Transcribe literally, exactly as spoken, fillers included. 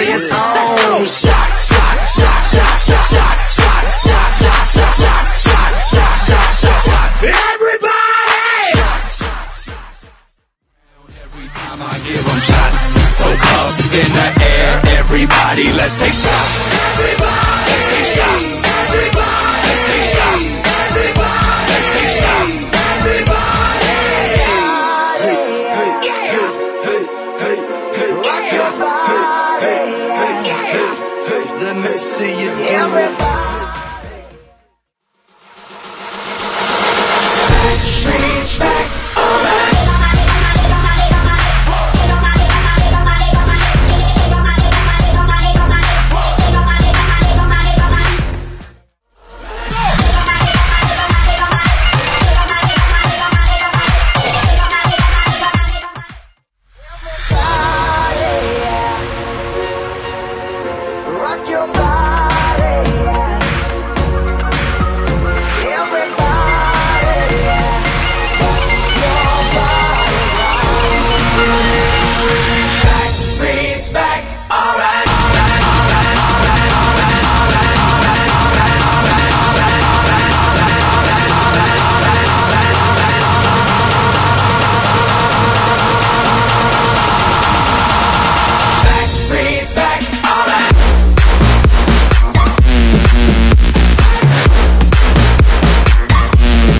party is on. Shots, shots, shots, shots, shots, shots, shots, shots, shots, shots, shots, shots, shots, shots, shots, shots. Everybody! Every time I give them shots, so cuffs in the air. Everybody, let's take shots. Everybody, let's take shots. Everybody, let's take shots. Everybody, let's take shots.